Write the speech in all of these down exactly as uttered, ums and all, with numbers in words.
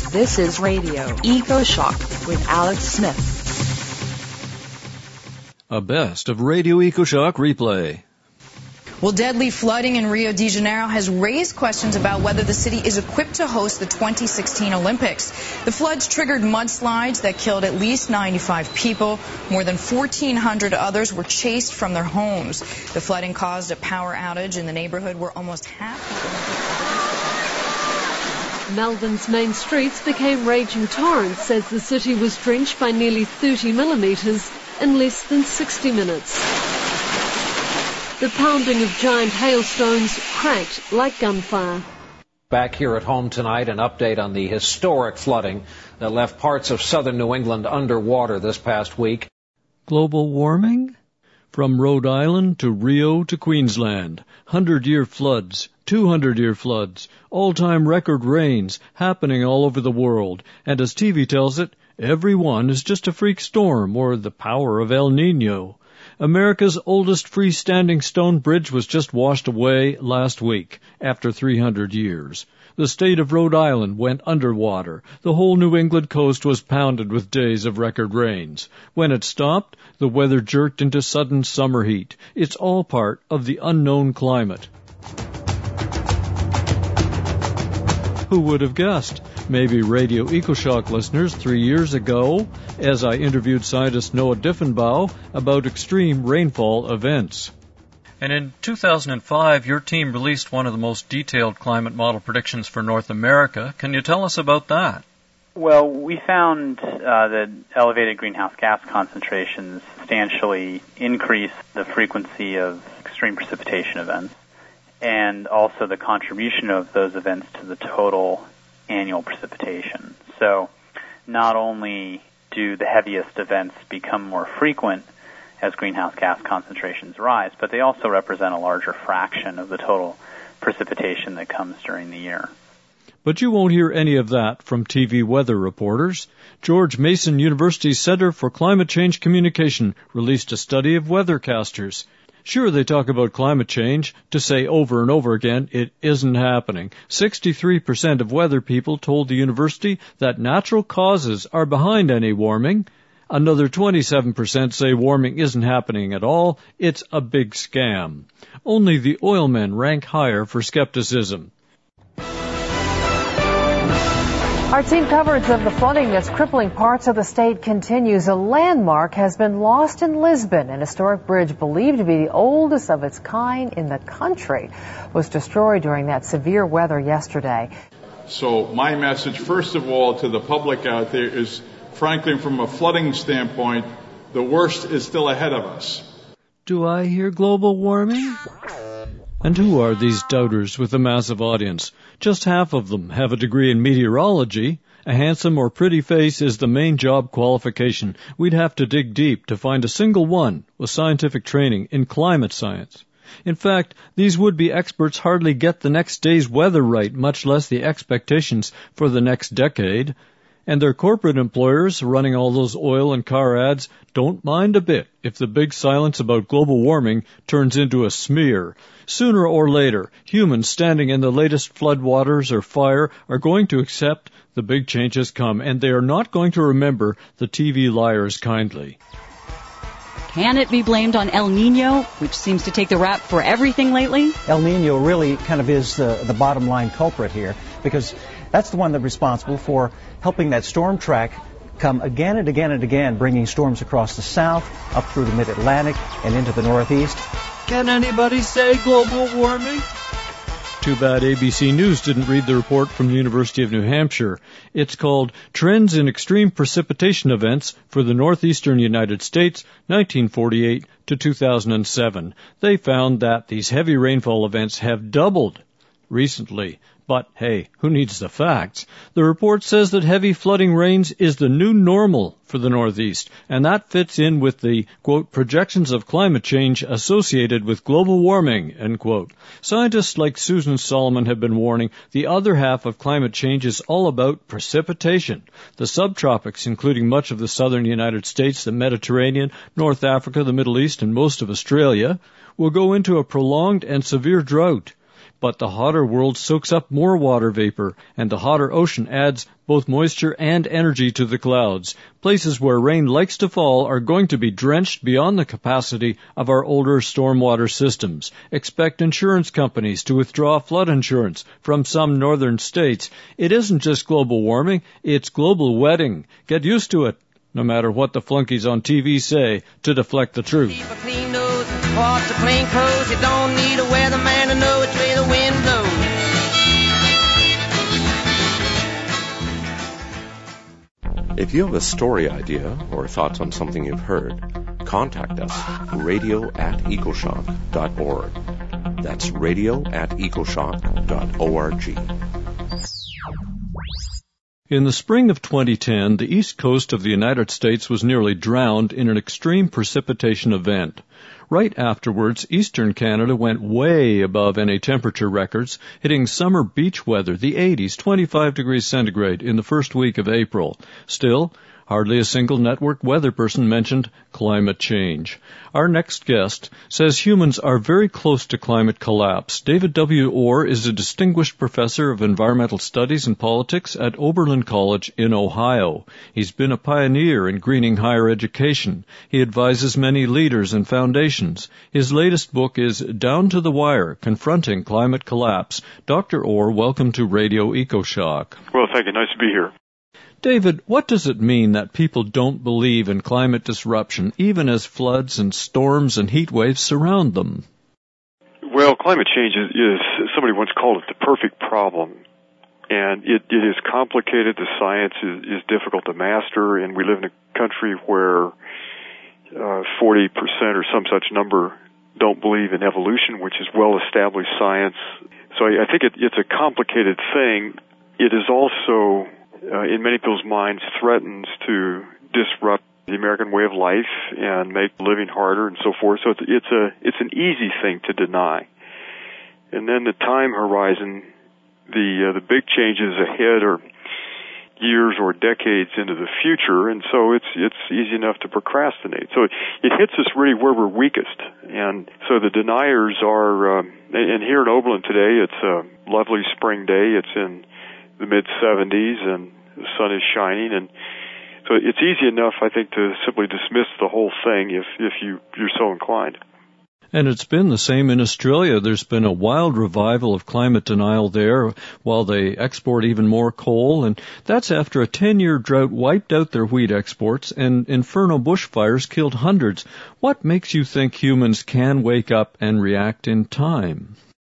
This is Radio EcoShock with Alex Smith. A best of Radio EcoShock replay. Well, deadly flooding in Rio de Janeiro has raised questions about whether the city is equipped to host the twenty sixteen Olympics. The floods triggered mudslides that killed at least ninety-five people. More than fourteen hundred others were chased from their homes. The flooding caused a power outage in the neighborhood where almost half the Melbourne's main streets became raging torrents as the city was drenched by nearly thirty millimetres in less than sixty minutes. The pounding of giant hailstones cracked like gunfire. Back here at home tonight, an update on the historic flooding that left parts of southern New England underwater this past week. Global warming? From Rhode Island to Rio to Queensland, hundred-year floods, two hundred-year floods, all-time record rains happening all over the world. And as T V tells it, every one is just a freak storm or the power of El Nino. America's oldest freestanding stone bridge was just washed away last week after three hundred years. The state of Rhode Island went underwater. The whole New England coast was pounded with days of record rains. When it stopped, the weather jerked into sudden summer heat. It's all part of the unknown climate. Who would have guessed? Maybe Radio EcoShock listeners three years ago, as I interviewed scientist Noah Diffenbaugh about extreme rainfall events. And in two thousand five, your team released one of the most detailed climate model predictions for North America. Can you tell us about that? Well, we found uh, that elevated greenhouse gas concentrations substantially increase the frequency of extreme precipitation events, and also the contribution of those events to the total annual precipitation. So not only do the heaviest events become more frequent as greenhouse gas concentrations rise, but they also represent a larger fraction of the total precipitation that comes during the year. But you won't hear any of that from T V weather reporters. George Mason University's Center for Climate Change Communication released a study of weathercasters. Sure, they talk about climate change to say over and over again it isn't happening. sixty-three percent of weather people told the university that natural causes are behind any warming. Another twenty-seven percent say warming isn't happening at all. It's a big scam. Only the oil men rank higher for skepticism. Our team coverage of the flooding that's crippling parts of the state continues. A landmark has been lost in Lisbon. An historic bridge believed to be the oldest of its kind in the country was destroyed during that severe weather yesterday. So my message, first of all, to the public out there is, frankly, from a flooding standpoint, the worst is still ahead of us. Do I hear global warming? And who are these doubters with a massive audience? Just half of them have a degree in meteorology. A handsome or pretty face is the main job qualification. We'd have to dig deep to find a single one with scientific training in climate science. In fact, these would-be experts hardly get the next day's weather right, much less the expectations for the next decade. And their corporate employers running all those oil and car ads don't mind a bit if the big silence about global warming turns into a smear. Sooner or later, humans standing in the latest floodwaters or fire are going to accept the big change has come, and they are not going to remember the T V liars kindly. Can it be blamed on El Nino, which seems to take the rap for everything lately? El Nino really kind of is the, the bottom line culprit here, because that's the one that's responsible for helping that storm track come again and again and again, bringing storms across the south, up through the mid-Atlantic, and into the northeast. Can anybody say global warming? Too bad A B C News didn't read the report from the University of New Hampshire. It's called Trends in Extreme Precipitation Events for the Northeastern United States, nineteen forty-eight to two thousand seven. They found that these heavy rainfall events have doubled recently. But, hey, who needs the facts? The report says that heavy flooding rains is the new normal for the Northeast, and that fits in with the, quote, projections of climate change associated with global warming, end quote. Scientists like Susan Solomon have been warning the other half of climate change is all about precipitation. The subtropics, including much of the southern United States, the Mediterranean, North Africa, the Middle East, and most of Australia, will go into a prolonged and severe drought. But the hotter world soaks up more water vapor, and the hotter ocean adds both moisture and energy to the clouds. Places where rain likes to fall are going to be drenched beyond the capacity of our older stormwater systems. Expect insurance companies to withdraw flood insurance from some northern states. It isn't just global warming, it's global wetting. Get used to it, no matter what the flunkies on T V say to deflect the truth. Keep a clean nose, wash your plain clothes. You don't need a weatherman to know which way the wind blows. If you have a story idea or thoughts on something you've heard, contact us, radio at ecoshock dot org. That's radio at ecoshock dot org. In the spring of twenty ten, the east coast of the United States was nearly drowned in an extreme precipitation event. Right afterwards, eastern Canada went way above any temperature records, hitting summer beach weather, the eighties, twenty-five degrees centigrade, in the first week of April. Still, hardly a single network weather person mentioned climate change. Our next guest says humans are very close to climate collapse. David W. Orr is a distinguished professor of environmental studies and politics at Oberlin College in Ohio. He's been a pioneer in greening higher education. He advises many leaders and foundations. His latest book is Down to the Wire, Confronting Climate Collapse. Doctor Orr, welcome to Radio EcoShock. Well, thank you. Nice to be here. David, what does it mean that people don't believe in climate disruption, even as floods and storms and heat waves surround them? Well, climate change is, is somebody once called it the perfect problem. And it, it is complicated, the science is, is difficult to master, and we live in a country where uh, forty percent or some such number don't believe in evolution, which is well-established science. So I, I think it, it's a complicated thing. It is also... Uh, in many people's minds, threatens to disrupt the American way of life and make living harder and so forth. So it's, it's a it's an easy thing to deny. And then the time horizon, the uh, the big changes ahead are years or decades into the future, and so it's it's easy enough to procrastinate. So it, it hits us really where we're weakest. And so the deniers are, um, and here in Oberlin today, it's a lovely spring day. It's in the mid seventies, and the sun is shining, and so it's easy enough, I think, to simply dismiss the whole thing if if you you're so inclined. And it's been the same in Australia. There's been a wild revival of climate denial there, while they export even more coal, and that's after a ten-year drought wiped out their wheat exports and inferno bushfires killed hundreds. What makes you think humans can wake up and react in time?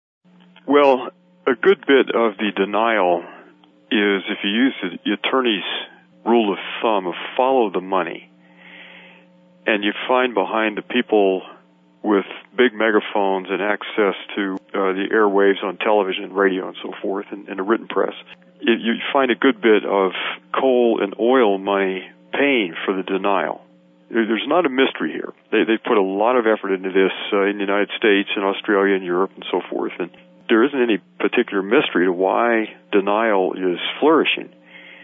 Well, a good bit of the denial is if you use the attorney's rule of thumb of follow the money, and you find behind the people with big megaphones and access to uh, the airwaves on television and radio and so forth, and, and the written press, it, you find a good bit of coal and oil money paying for the denial. There, there's not a mystery here. They, they put a lot of effort into this uh, in the United States and Australia and Europe and so forth, and there isn't any particular mystery to why denial is flourishing.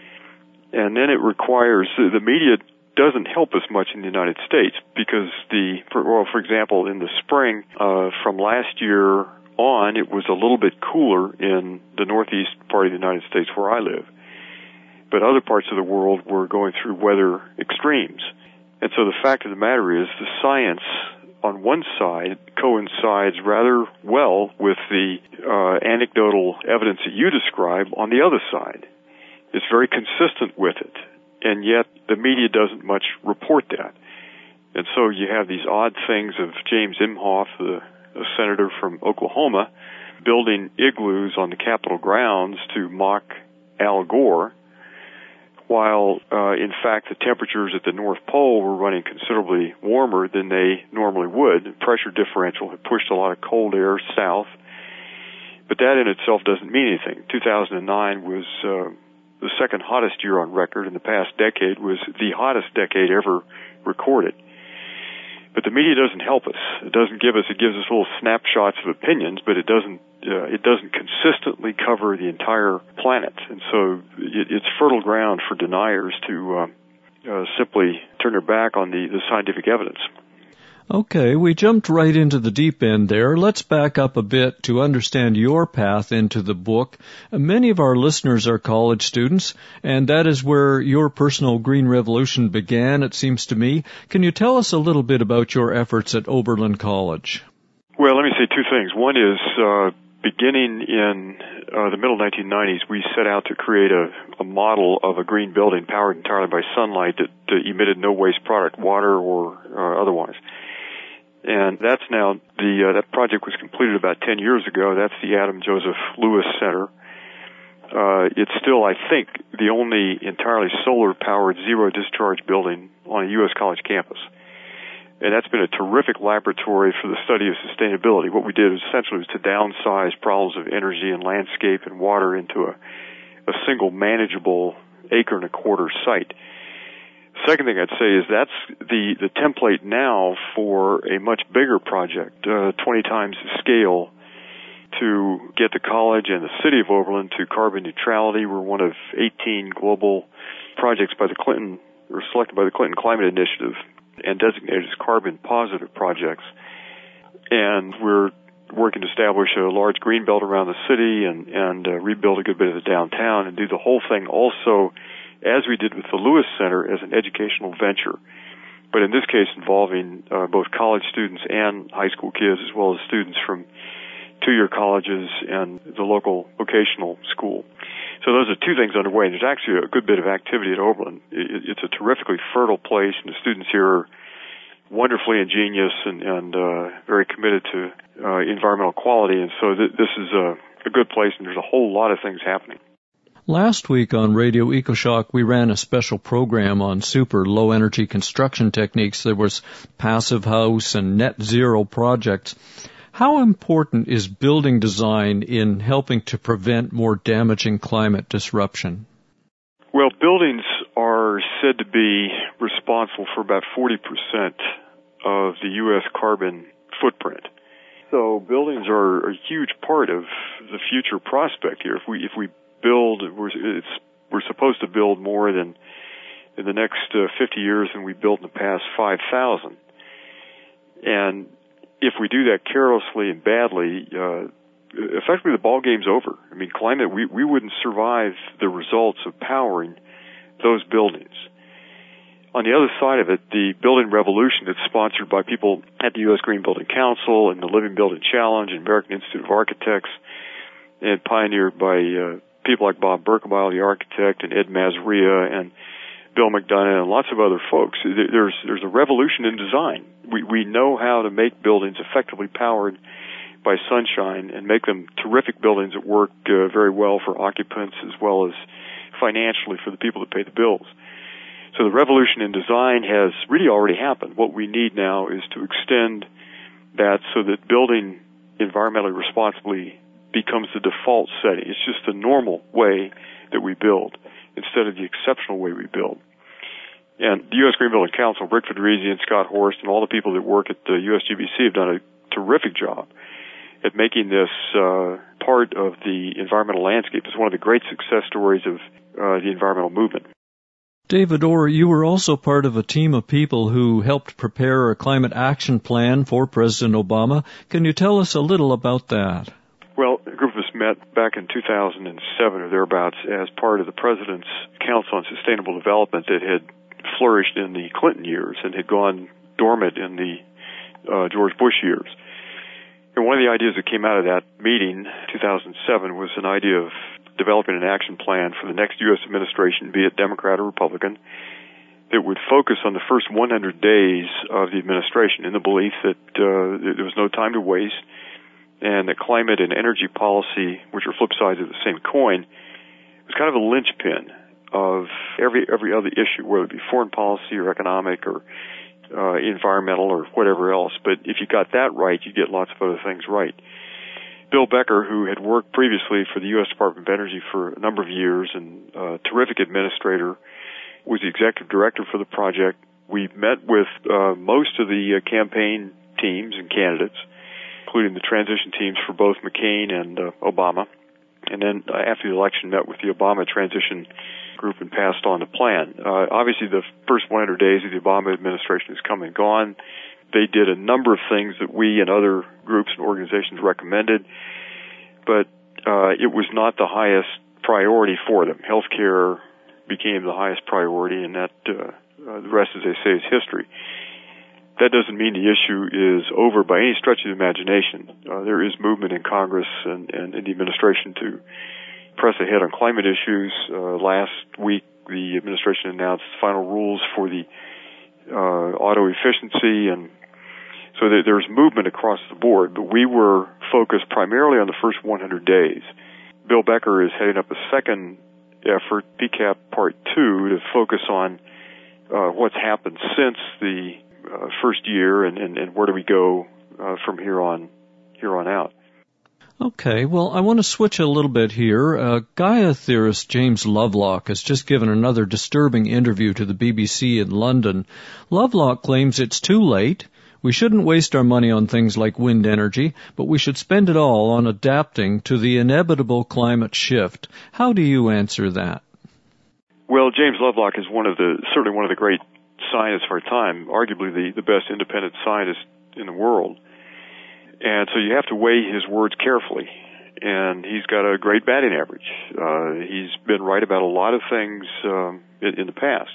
And then it requires, the media doesn't help us much in the United States because the, for, well, for example, in the spring uh, from last year on, it was a little bit cooler in the northeast part of the United States where I live. But other parts of the world were going through weather extremes. And so the fact of the matter is the science on one side coincides rather well with the uh, anecdotal evidence that you describe on the other side. It's very consistent with it, and yet the media doesn't much report that. And so you have these odd things of James Imhoff, the a senator from Oklahoma, building igloos on the Capitol grounds to mock Al Gore, while, uh, in fact, the temperatures at the North Pole were running considerably warmer than they normally would. The pressure differential had pushed a lot of cold air south. But that in itself doesn't mean anything. two thousand nine was uh, the second hottest year on record, and the past decade was the hottest decade ever recorded. But the media doesn't help us. It doesn't give us, it gives us little snapshots of opinions, but it doesn't, uh, it doesn't consistently cover the entire planet. And so it, it's fertile ground for deniers to uh, uh, simply turn their back on the, the scientific evidence. Okay, we jumped right into the deep end there. Let's back up a bit to understand your path into the book. Many of our listeners are college students, and that is where your personal green revolution began, it seems to me. Can you tell us a little bit about your efforts at Oberlin College? Well, let me say two things. One is, uh, beginning in uh, the middle nineteen nineties, we set out to create a, a model of a green building powered entirely by sunlight that, that emitted no waste product, water or uh, otherwise. And that's now, the uh, that project was completed about ten years ago. That's the Adam Joseph Lewis Center. Uh, it's still, I think, the only entirely solar-powered zero-discharge building on a U S college campus. And that's been a terrific laboratory for the study of sustainability. What we did essentially was to downsize problems of energy and landscape and water into a, a single manageable acre and a quarter site. Second thing I'd say is that's the, the template now for a much bigger project, uh, twenty times the scale, to get the college and the city of Oberlin to carbon neutrality. We're one of eighteen global projects by the Clinton, or selected by the Clinton Climate Initiative and designated as carbon positive projects. And we're working to establish a large green belt around the city and, and uh, rebuild a good bit of the downtown and do the whole thing also, as we did with the Lewis Center, as an educational venture. But in this case involving uh, both college students and high school kids, as well as students from two-year colleges and the local vocational school. So those are two things underway. There's actually a good bit of activity at Oberlin. It's a terrifically fertile place, and the students here are wonderfully ingenious and, and uh, very committed to uh, environmental quality. And so th- this is a, a good place, and there's a whole lot of things happening. Last week on Radio EcoShock, we ran a special program on super low-energy construction techniques. There was passive house and net zero projects. How important is building design in helping to prevent more damaging climate disruption? Well, buildings are said to be responsible for about forty percent of the U S carbon footprint. So buildings are a huge part of the future prospect here. If we if we build, we're, it's, we're supposed to build more than in the next uh, fifty years than we built in the past five thousand. And if we do that carelessly and badly, uh, effectively the ball game's over. I mean, climate, we, we wouldn't survive the results of powering those buildings. On the other side of it, the building revolution that's sponsored by people at the U S Green Building Council and the Living Building Challenge and American Institute of Architects, and pioneered by uh, people like Bob Berkemeyer, the architect, and Ed Mazaria, and Bill McDonough, and lots of other folks. There's there's a revolution in design. We we know how to make buildings effectively powered by sunshine and make them terrific buildings that work uh, very well for occupants as well as financially for the people that pay the bills. So the revolution in design has really already happened. What we need now is to extend that so that building environmentally responsibly becomes the default setting. It's just the normal way that we build instead of the exceptional way we build. And the U S Green Building Council, Rick Federici and Scott Horst, and all the people that work at the U S G B C have done a terrific job at making this uh, part of the environmental landscape. It's one of the great success stories of uh, the environmental movement. David Orr, you were also part of a team of people who helped prepare a climate action plan for President Obama. Can you tell us a little about that? Well, a group of us met back in two thousand seven or thereabouts as part of the President's Council on Sustainable Development that had flourished in the Clinton years and had gone dormant in the uh, George Bush years. And one of the ideas that came out of that meeting, two thousand seven, was an idea of developing an action plan for the next U S administration, be it Democrat or Republican, that would focus on the first one hundred days of the administration in the belief that uh, there was no time to waste, and that climate and energy policy, which are flip sides of the same coin, was kind of a linchpin of every every other issue, whether it be foreign policy or economic or uh, environmental or whatever else. But if you got that right, you get lots of other things right. Bill Becker, who had worked previously for the U S Department of Energy for a number of years and a uh, terrific administrator, was the executive director for the project. We met with uh, most of the uh, campaign teams and candidates, including the transition teams for both McCain and uh, Obama. And then uh, after the election, met with the Obama transition group and passed on the plan. Uh, obviously, the first one hundred days of the Obama administration has come and gone. They did a number of things that we and other groups and organizations recommended, but uh, it was not the highest priority for them. Healthcare became the highest priority, and that uh, uh, the rest, as they say, is history. That doesn't mean the issue is over by any stretch of the imagination. Uh, there is movement in Congress and, and in the administration to press ahead on climate issues. Uh, last week, the administration announced final rules for the uh, auto efficiency, and so there, there's movement across the board, but we were focused primarily on the first one hundred days. Bill Becker is heading up a second effort, P CAP Part two, to focus on uh, what's happened since the uh, first year and, and, and where do we go uh, from here on here on out. Okay, well, I want to switch a little bit here. Uh, Gaia theorist James Lovelock has just given another disturbing interview to the B B C in London. Lovelock claims it's too late. We shouldn't waste our money on things like wind energy, but we should spend it all on adapting to the inevitable climate shift. How do you answer that? Well, James Lovelock is one of the, certainly one of the great scientists of our time, arguably the, the best independent scientist in the world. And so you have to weigh his words carefully. And he's got a great batting average. Uh, he's been right about a lot of things um, in, in the past.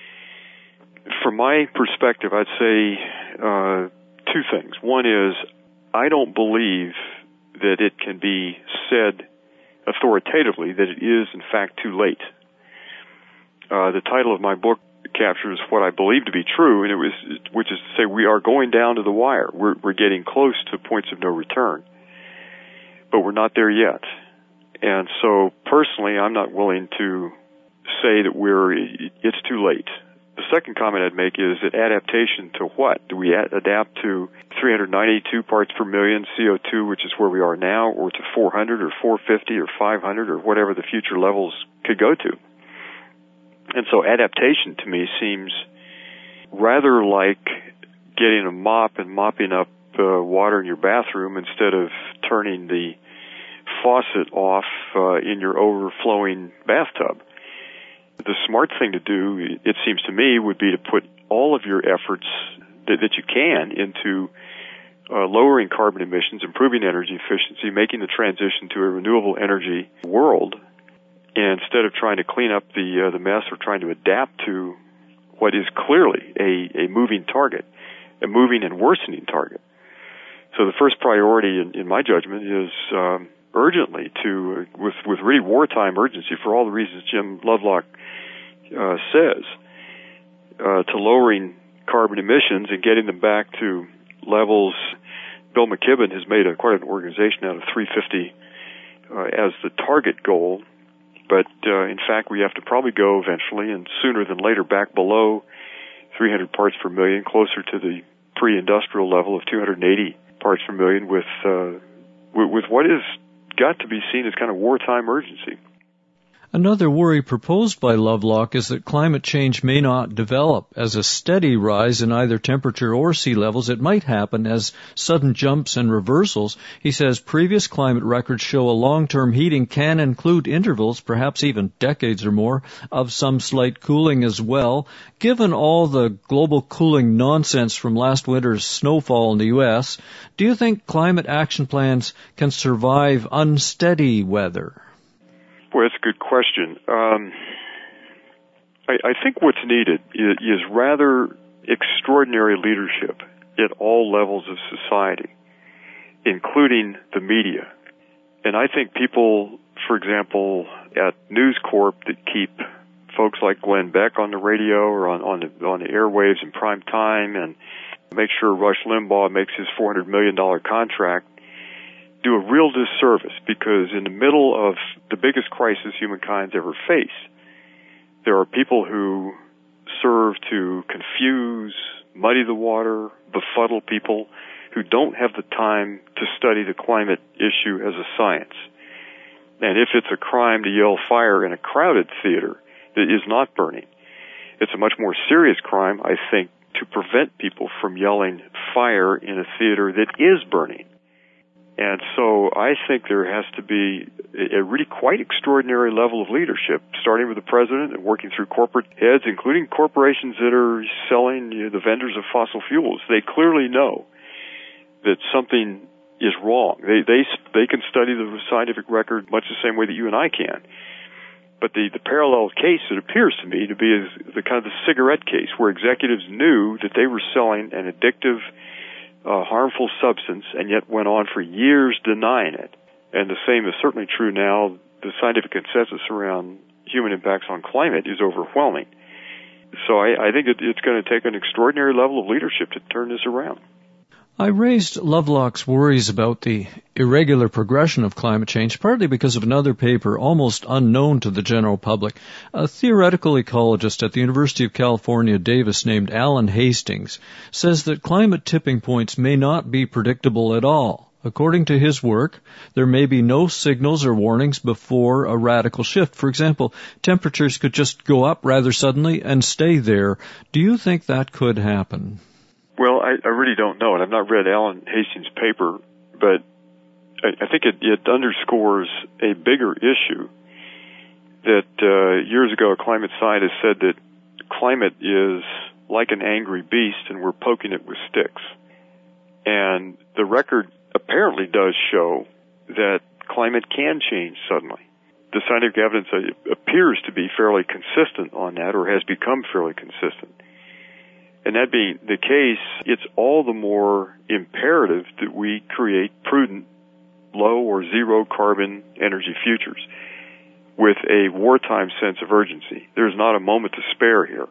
From my perspective, I'd say uh, two things. One is, I don't believe that it can be said authoritatively that it is, in fact, too late. Uh, the title of my book captures what I believe to be true, and it was, which is to say we are going down to the wire. We're, we're getting close to points of no return, but we're not there yet. And so, personally, I'm not willing to say that we're it's too late. The second comment I'd make is that adaptation to what? Do we ad- adapt to three hundred ninety-two parts per million C O two, which is where we are now, or to four hundred or four hundred fifty or five hundred or whatever the future levels could go to? And so adaptation to me seems rather like getting a mop and mopping up uh, water in your bathroom instead of turning the faucet off uh, in your overflowing bathtub. The smart thing to do, it seems to me, would be to put all of your efforts that, that you can into uh, lowering carbon emissions, improving energy efficiency, making the transition to a renewable energy world, and instead of trying to clean up the uh, the mess or trying to adapt to what is clearly a, a moving target, a moving and worsening target. So the first priority, in, in my judgment, is um, urgently to, uh, with with really wartime urgency, for all the reasons Jim Lovelock uh, says, uh, to lowering carbon emissions and getting them back to levels. Bill McKibben has made a, quite an organization out of three fifty uh, as the target goal. But, uh, in fact, we have to probably go eventually, and sooner than later, back below three hundred parts per million, closer to the pre-industrial level of two hundred eighty parts per million with, uh, with, with what is got to be seen as kind of wartime urgency. Another worry proposed by Lovelock is that climate change may not develop as a steady rise in either temperature or sea levels. It might happen as sudden jumps and reversals. He says previous climate records show a long-term heating can include intervals, perhaps even decades or more, of some slight cooling as well. Given all the global cooling nonsense from last winter's snowfall in the U S, do you think climate action plans can survive unsteady weather? Boy, that's a good question. Um, I, I think what's needed is, is rather extraordinary leadership at all levels of society, including the media. And I think people, for example, at News Corp that keep folks like Glenn Beck on the radio or on, on, the, on the airwaves in prime time and make sure Rush Limbaugh makes his four hundred million dollars contract, do a real disservice, because in the middle of the biggest crisis humankind's ever faced, there are people who serve to confuse, muddy the water, befuddle people who don't have the time to study the climate issue as a science. And if it's a crime to yell fire in a crowded theater that is not burning, it's a much more serious crime, I think, to prevent people from yelling fire in a theater that is burning. And so I think there has to be a really quite extraordinary level of leadership, starting with the president and working through corporate heads, including corporations that are selling, you know, the vendors of fossil fuels. They clearly know that something is wrong. They they they can study the scientific record much the same way that you and I can. But the, the parallel case, it appears to me to be, is the kind of the cigarette case, where executives knew that they were selling an addictive, uh, harmful substance, and yet went on for years denying it. And the same is certainly true now. The scientific consensus around human impacts on climate is overwhelming. So I, I think it, it's going to take an extraordinary level of leadership to turn this around. I raised Lovelock's worries about the irregular progression of climate change partly because of another paper almost unknown to the general public. A theoretical ecologist at the University of California, Davis, named Alan Hastings, says that climate tipping points may not be predictable at all. According to his work, there may be no signals or warnings before a radical shift. For example, temperatures could just go up rather suddenly and stay there. Do you think that could happen? Well, I, I really don't know, and I've not read Alan Hastings' paper, but I, I think it, it underscores a bigger issue that uh, years ago a climate scientist said that climate is like an angry beast and we're poking it with sticks. And the record apparently does show that climate can change suddenly. The scientific evidence appears to be fairly consistent on that, or has become fairly consistent. And that being the case, it's all the more imperative that we create prudent, low or zero carbon energy futures with a wartime sense of urgency. There's not a moment to spare here.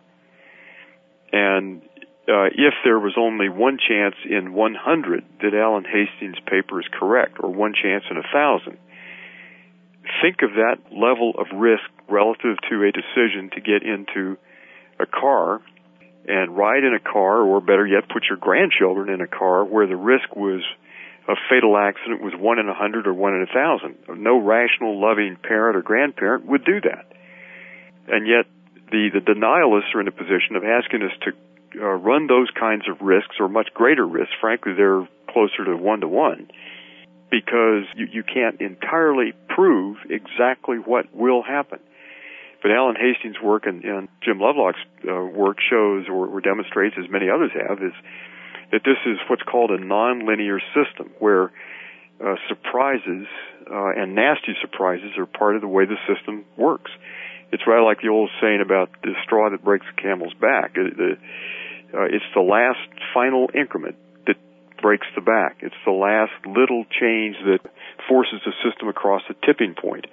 And uh, if there was only one chance in one hundred that Alan Hastings' paper is correct, or one chance in a thousand, think of that level of risk relative to a decision to get into a car and ride in a car, or better yet, put your grandchildren in a car where the risk was a fatal accident was one in a hundred or one in a thousand. No rational, loving parent or grandparent would do that. And yet, the, the denialists are in a position of asking us to uh, run those kinds of risks, or much greater risks. Frankly, they're closer to one to one, because you, you can't entirely prove exactly what will happen. But Alan Hastings' work and, and Jim Lovelock's uh, work shows, or, or demonstrates, as many others have, is that this is what's called a nonlinear system, where uh, surprises uh, and nasty surprises are part of the way the system works. It's right like the old saying about the straw that breaks the camel's back. It, the, uh, it's the last final increment that breaks the back. It's the last little change that forces the system across the tipping point.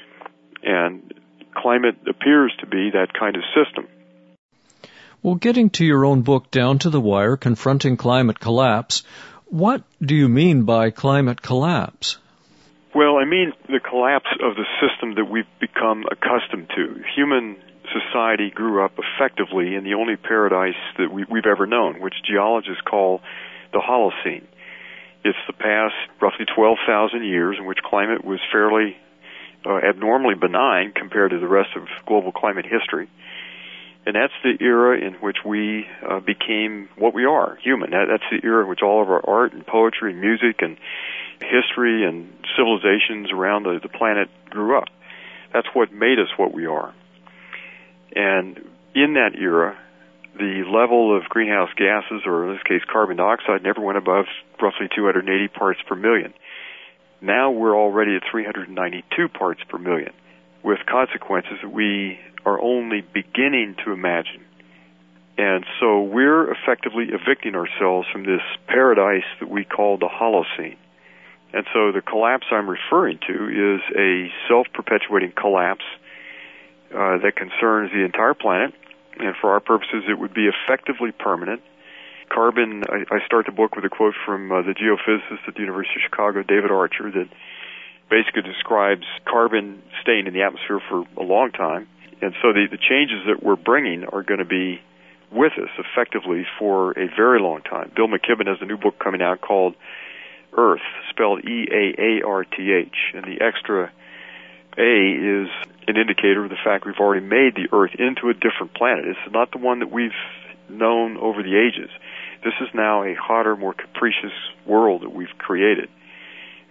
And climate appears to be that kind of system. Well, getting to your own book, Down to the Wire, Confronting Climate Collapse, what do you mean by climate collapse? Well, I mean the collapse of the system that we've become accustomed to. Human society grew up effectively in the only paradise that we, we've ever known, which geologists call the Holocene. It's the past roughly twelve thousand years in which climate was fairly Uh, abnormally benign compared to the rest of global climate history. And that's the era in which we uh, became what we are, human. That, that's the era in which all of our art and poetry and music and history and civilizations around the, the planet grew up. That's what made us what we are. And in that era, the level of greenhouse gases, or in this case carbon dioxide, never went above roughly two hundred eighty parts per million. Now we're already at three hundred ninety-two parts per million, with consequences that we are only beginning to imagine. And so we're effectively evicting ourselves from this paradise that we call the Holocene. And so the collapse I'm referring to is a self-perpetuating collapse uh, that concerns the entire planet, and for our purposes it would be effectively permanent. Carbon, I, I start the book with a quote from uh, the geophysicist at the University of Chicago, David Archer, that basically describes carbon staying in the atmosphere for a long time. And so the, the changes that we're bringing are going to be with us effectively for a very long time. Bill McKibben has a new book coming out called Earth, spelled E A A R T H, and the extra A is an indicator of the fact we've already made the Earth into a different planet. It's not the one that we've known over the ages. This is now a hotter, more capricious world that we've created.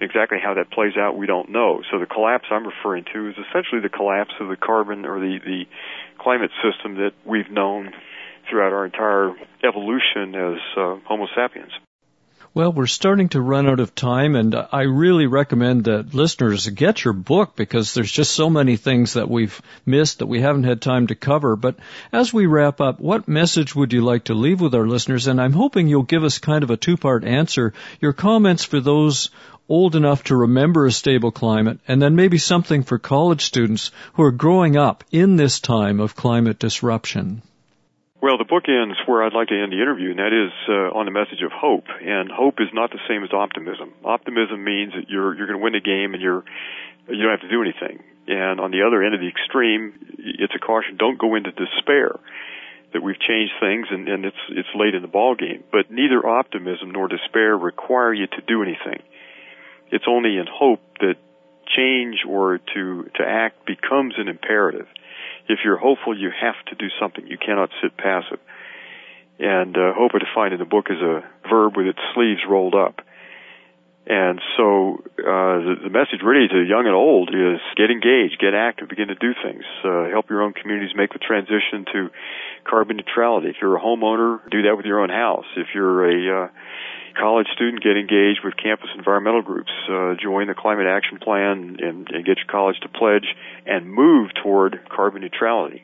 Exactly how that plays out, we don't know. So the collapse I'm referring to is essentially the collapse of the carbon or the, the climate system that we've known throughout our entire evolution as uh, Homo sapiens. Well, we're starting to run out of time, and I really recommend that listeners get your book because there's just so many things that we've missed that we haven't had time to cover. But as we wrap up, what message would you like to leave with our listeners? And I'm hoping you'll give us kind of a two-part answer. Your comments for those old enough to remember a stable climate, and then maybe something for college students who are growing up in this time of climate disruption. Well, the book ends where I'd like to end the interview, and that is uh, on the message of hope. And hope is not the same as optimism. Optimism means that you're you're going to win the game and you're you don't have to do anything. And on the other end of the extreme, it's a caution: don't go into despair that we've changed things and, and it's it's late in the ball game. But neither optimism nor despair require you to do anything. It's only in hope that change or to to act becomes an imperative. If you're hopeful, you have to do something. You cannot sit passive. And uh, hope, I define in the book, as a verb with its sleeves rolled up. And so uh, the, the message really to young and old is get engaged, get active, begin to do things. Uh, help your own communities make the transition to carbon neutrality. If you're a homeowner, do that with your own house. If you're a uh, college student, get engaged with campus environmental groups. Uh, join the Climate Action Plan and, and get your college to pledge and move toward carbon neutrality.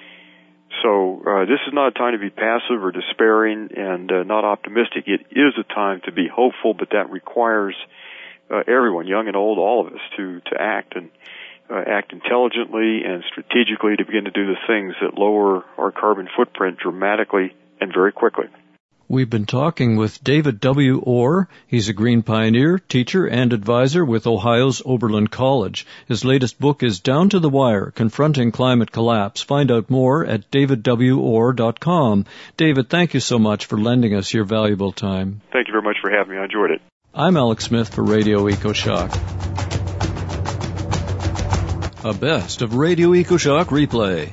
So uh, this is not a time to be passive or despairing and uh, not optimistic. It is a time to be hopeful, but that requires uh, everyone, young and old, all of us, to, to act and uh, act intelligently and strategically to begin to do the things that lower our carbon footprint dramatically and very quickly. We've been talking with David W. Orr. He's a green pioneer, teacher, and advisor with Ohio's Oberlin College. His latest book is Down to the Wire, Confronting Climate Collapse. Find out more at david w orr dot com. David, thank you so much for lending us your valuable time. Thank you very much for having me. I enjoyed it. I'm Alex Smith for Radio EcoShock. A best of Radio EcoShock replay.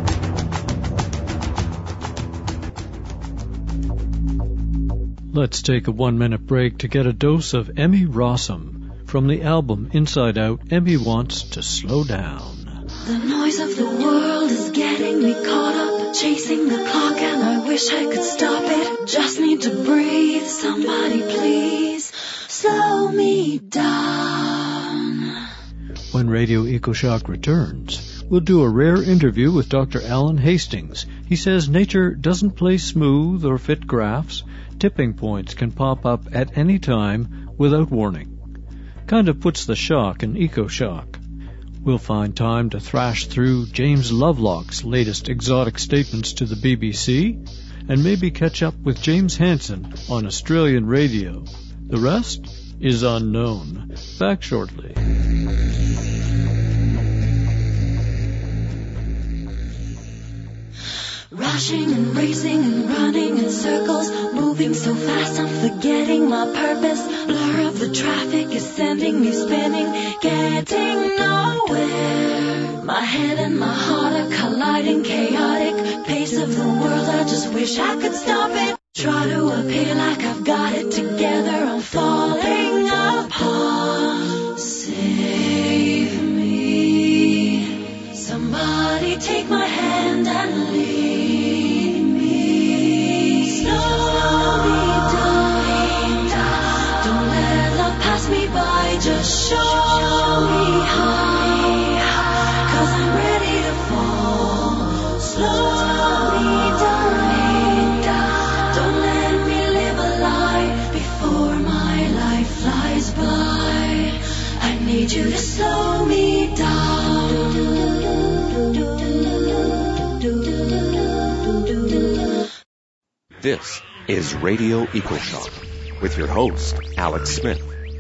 Let's take a one-minute break to get a dose of Emmy Rossum. From the album Inside Out, Emmy wants to slow down. The noise of the world is getting me caught up, chasing the clock, and I wish I could stop it. Just need to breathe, somebody please slow me down. When Radio EcoShock returns, we'll do a rare interview with Doctor Alan Hastings. He says nature doesn't play smooth or fit graphs. Tipping points can pop up at any time without warning. Kind of puts the shock in EcoShock. We'll find time to thrash through James Lovelock's latest exotic statements to the B B C and maybe catch up with James Hansen on Australian radio. The rest is unknown. Back shortly. Rushing and racing and running in circles, moving so fast I'm forgetting my purpose. Blur of the traffic is sending me spinning, getting nowhere. My head and my heart are colliding, chaotic pace of the world, I just wish I could stop it. Try to appear like I've got it together, I'm falling apart. Save me, somebody take my hand and lead. Just show me high, 'cause I'm ready to fall. Slow me down, don't let me live a lie before my life flies by. I need you to slow me down. This is Radio EcoShock with your host, Alex Smith.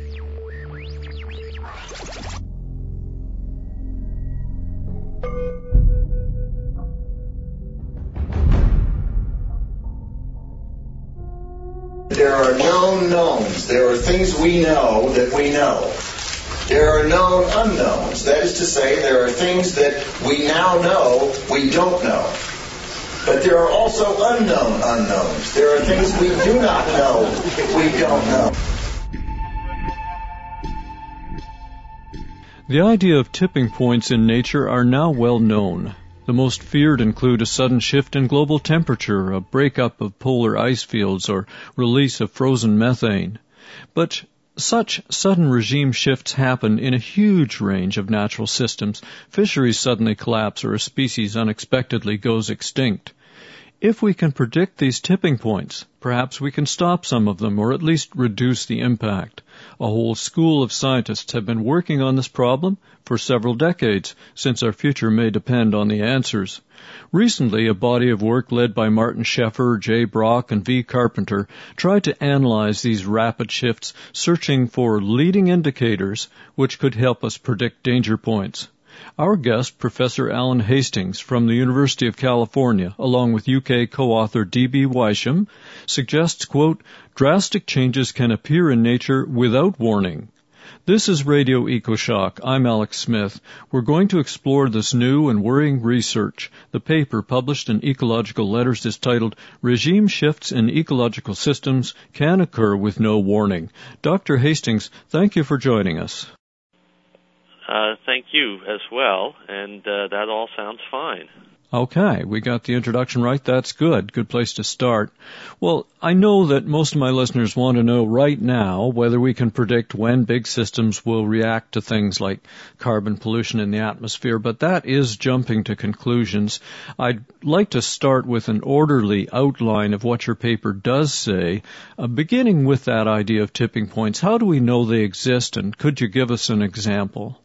There are known knowns. There are things we know that we know. There are known unknowns. That is to say, there are things that we now know we don't know. But there are also unknown unknowns. There are things we do not know we don't know. The idea of tipping points in nature are now well known. The most feared include a sudden shift in global temperature, a breakup of polar ice fields, or release of frozen methane. But such sudden regime shifts happen in a huge range of natural systems. Fisheries suddenly collapse or a species unexpectedly goes extinct. If we can predict these tipping points, perhaps we can stop some of them or at least reduce the impact. A whole school of scientists have been working on this problem for several decades, since our future may depend on the answers. Recently, a body of work led by Martin Scheffer, Jay Brock, and V. Carpenter tried to analyze these rapid shifts, searching for leading indicators which could help us predict danger points. Our guest, Professor Alan Hastings from the University of California, along with U K co-author D B Weisham, suggests, quote, drastic changes can appear in nature without warning. This is Radio EcoShock. I'm Alex Smith. We're going to explore this new and worrying research. The paper published in Ecological Letters is titled, Regime Shifts in Ecological Systems Can Occur with No Warning. Doctor Hastings, thank you for joining us. Uh, thank you as well, and uh, that all sounds fine. Okay, we got the introduction right. That's good. Good place to start. Well, I know that most of my listeners want to know right now whether we can predict when big systems will react to things like carbon pollution in the atmosphere, but that is jumping to conclusions. I'd like to start with an orderly outline of what your paper does say, uh, beginning with that idea of tipping points. How do we know they exist, and could you give us an example?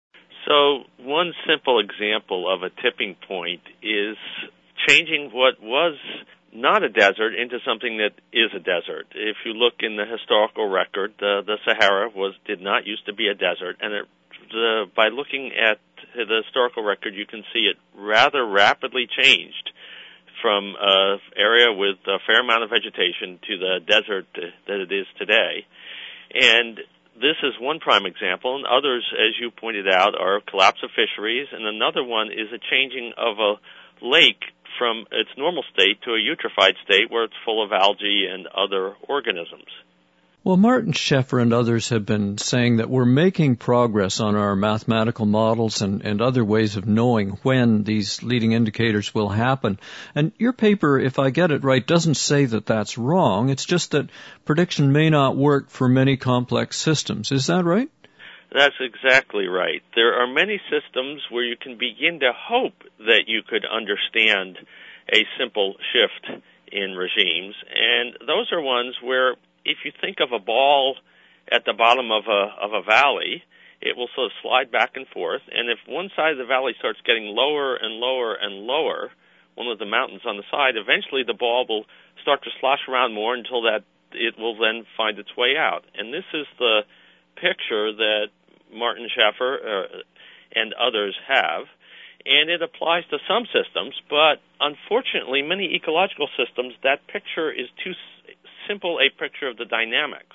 So one simple example of a tipping point is changing what was not a desert into something that is a desert. If you look in the historical record, the, the Sahara was did not used to be a desert, and it, the, by looking at the historical record, you can see it rather rapidly changed from an area with a fair amount of vegetation to the desert that it is today. And this is one prime example, and others, as you pointed out, are collapse of fisheries, and another one is a changing of a lake from its normal state to a eutrophied state where it's full of algae and other organisms. Well, Martin Scheffer and others have been saying that we're making progress on our mathematical models and, and other ways of knowing when these leading indicators will happen. And your paper, if I get it right, doesn't say that that's wrong. It's just that prediction may not work for many complex systems. Is that right? That's exactly right. There are many systems where you can begin to hope that you could understand a simple shift in regimes, and those are ones where if you think of a ball at the bottom of a of a valley, it will sort of slide back and forth, and if one side of the valley starts getting lower and lower and lower, one of the mountains on the side, eventually the ball will start to slosh around more until that it will then find its way out. And this is the picture that Martin Scheffer uh, and others have, and it applies to some systems, but unfortunately many ecological systems, that picture is too simple a picture of the dynamics.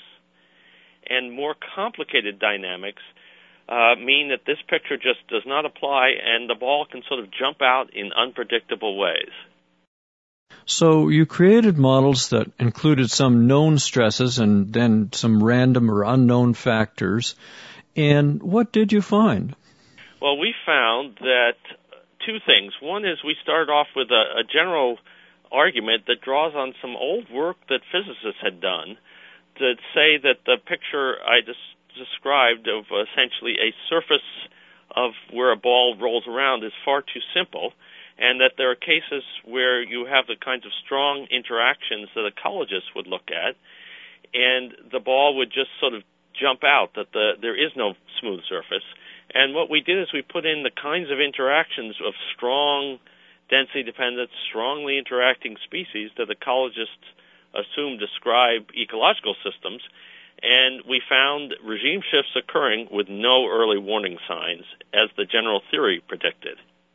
And more complicated dynamics uh, mean that this picture just does not apply, and the ball can sort of jump out in unpredictable ways. So you created models that included some known stresses and then some random or unknown factors. And what did you find? Well, we found that two things. One is we started off with a, a general argument that draws on some old work that physicists had done to say that the picture I des- described of essentially a surface of where a ball rolls around is far too simple, and that there are cases where you have the kinds of strong interactions that ecologists would look at, and the ball would just sort of jump out, that the, there is no smooth surface. And what we did is we put in the kinds of interactions of strong density-dependent, strongly interacting species that ecologists assume describe ecological systems, and we found regime shifts occurring with no early warning signs, as the general theory predicted.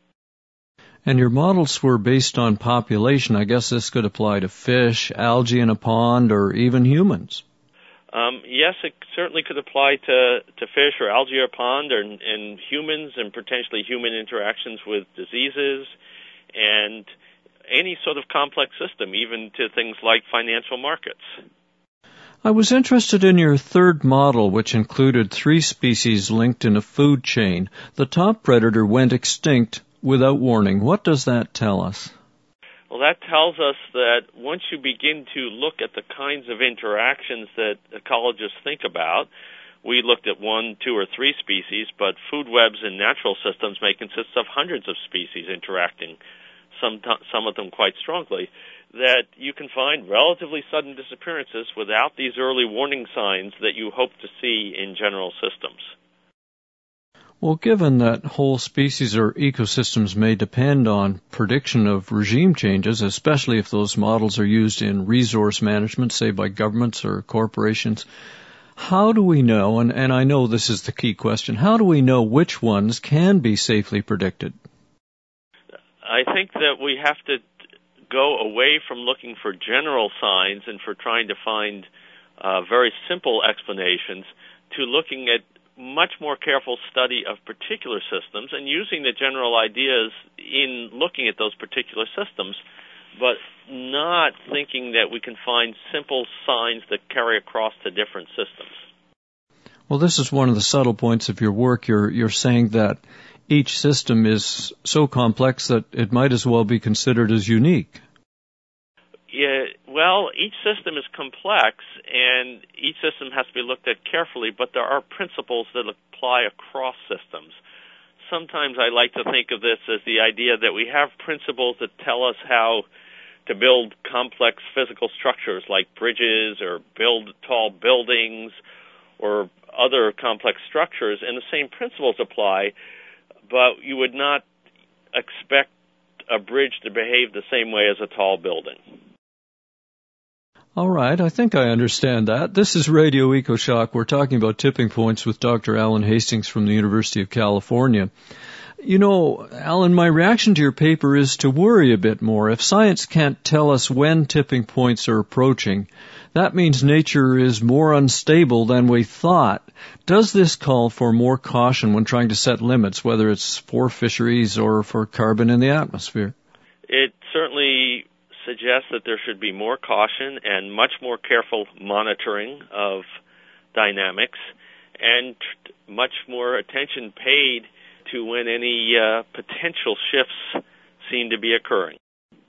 And your models were based on population. I guess this could apply to fish, algae in a pond, or even humans. Um, yes, it certainly could apply to, to fish or algae or pond, or, and humans, and potentially human interactions with diseases, and any sort of complex system, even to things like financial markets. I was interested in your third model, which included three species linked in a food chain. The top predator went extinct without warning. What does that tell us? Well, that tells us that once you begin to look at the kinds of interactions that ecologists think about, we looked at one, two, or three species, but food webs in natural systems may consist of hundreds of species interacting, some, some of them quite strongly, that you can find relatively sudden disappearances without these early warning signs that you hope to see in general systems. Well, given that whole species or ecosystems may depend on prediction of regime changes, especially if those models are used in resource management, say by governments or corporations, how do we know, and, and I know this is the key question, how do we know which ones can be safely predicted? I think that we have to go away from looking for general signs and for trying to find uh, very simple explanations to looking at much more careful study of particular systems and using the general ideas in looking at those particular systems, but not thinking that we can find simple signs that carry across to different systems. Well, this is one of the subtle points of your work. You're, you're saying that each system is so complex that it might as well be considered as unique. Yeah, well, each system is complex, and each system has to be looked at carefully, but there are principles that apply across systems. Sometimes I like to think of this as the idea that we have principles that tell us how to build complex physical structures like bridges or build tall buildings or other complex structures, and the same principles apply, but you would not expect a bridge to behave the same way as a tall building. All right, I think I understand that. This is Radio EcoShock. We're talking about tipping points with Doctor Alan Hastings from the University of California. You know, Alan, my reaction to your paper is to worry a bit more. If science can't tell us when tipping points are approaching, that means nature is more unstable than we thought. Does this call for more caution when trying to set limits, whether it's for fisheries or for carbon in the atmosphere? It certainly suggests that there should be more caution and much more careful monitoring of dynamics and much more attention paid to when any uh, potential shifts seem to be occurring.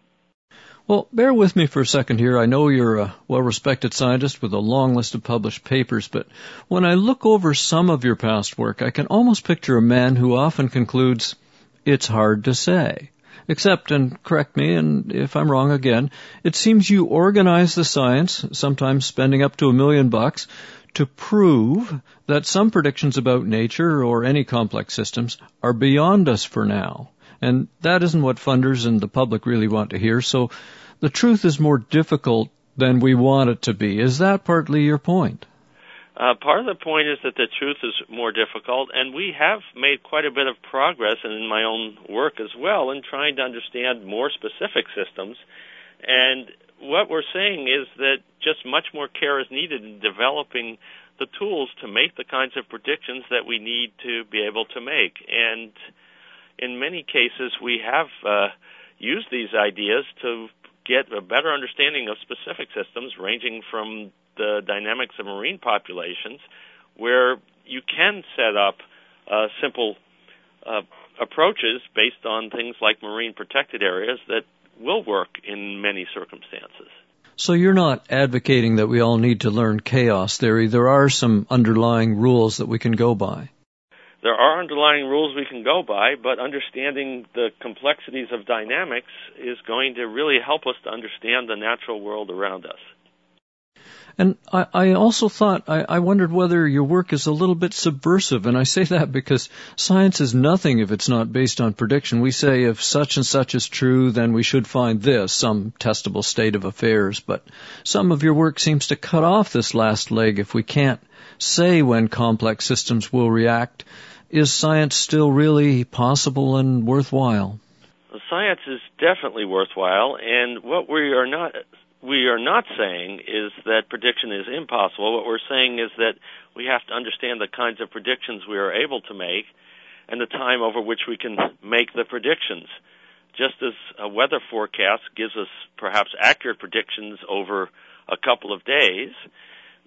Well, bear with me for a second here. I know you're a well-respected scientist with a long list of published papers, but when I look over some of your past work, I can almost picture a man who often concludes, it's hard to say. Except, and correct me and if I'm wrong again, it seems you organize the science, sometimes spending up to a million bucks, to prove that some predictions about nature or any complex systems are beyond us for now. And that isn't what funders and the public really want to hear, so the truth is more difficult than we want it to be. Is that partly your point? Uh, part of the point is that the truth is more difficult, and we have made quite a bit of progress in my own work as well in trying to understand more specific systems. And what we're saying is that just much more care is needed in developing the tools to make the kinds of predictions that we need to be able to make. And in many cases, we have uh, used these ideas to get a better understanding of specific systems, ranging from the dynamics of marine populations, where you can set up uh, simple uh, approaches based on things like marine protected areas that will work in many circumstances. So you're not advocating that we all need to learn chaos theory. There are some underlying rules that we can go by. There are underlying rules we can go by, but understanding the complexities of dynamics is going to really help us to understand the natural world around us. And I, I also thought, I, I wondered whether your work is a little bit subversive, and I say that because science is nothing if it's not based on prediction. We say if such and such is true, then we should find this, some testable state of affairs, but some of your work seems to cut off this last leg. If we can't say when complex systems will react, is science still really possible and worthwhile? Well, science is definitely worthwhile, and what we are not we are not saying is that prediction is impossible. What we're saying is that we have to understand the kinds of predictions we are able to make and the time over which we can make the predictions. Just as a weather forecast gives us perhaps accurate predictions over a couple of days,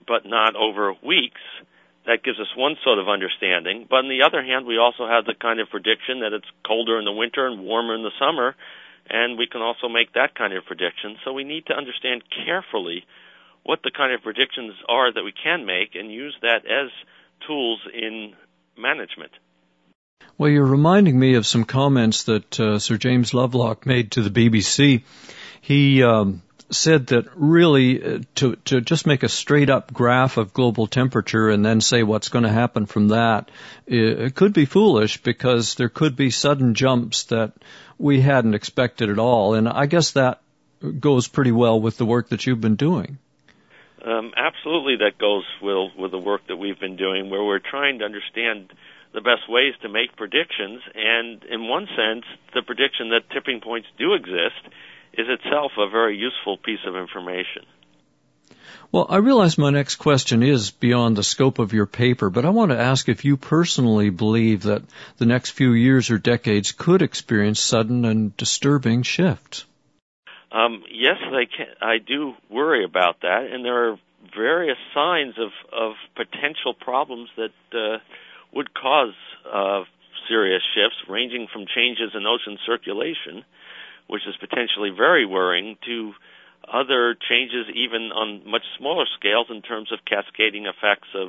but not over weeks. That gives us one sort of understanding. But on the other hand, we also have the kind of prediction that it's colder in the winter and warmer in the summer, and we can also make that kind of prediction. So we need to understand carefully what the kind of predictions are that we can make and use that as tools in management. Well, you're reminding me of some comments that uh, Sir James Lovelock made to the B B C. He um, said that really uh, to, to just make a straight-up graph of global temperature and then say what's going to happen from that, it could be foolish because there could be sudden jumps that we hadn't expected at all. And I guess that goes pretty well with the work that you've been doing. Um, absolutely, that goes well with the work that we've been doing, where we're trying to understand the best ways to make predictions. And in one sense, the prediction that tipping points do exist is itself a very useful piece of information. Well, I realize my next question is beyond the scope of your paper, but I want to ask if you personally believe that the next few years or decades could experience sudden and disturbing shifts. Um, yes, I, can, I do worry about that, and there are various signs of, of potential problems that uh, would cause uh, serious shifts, ranging from changes in ocean circulation, which is potentially very worrying, to other changes even on much smaller scales in terms of cascading effects of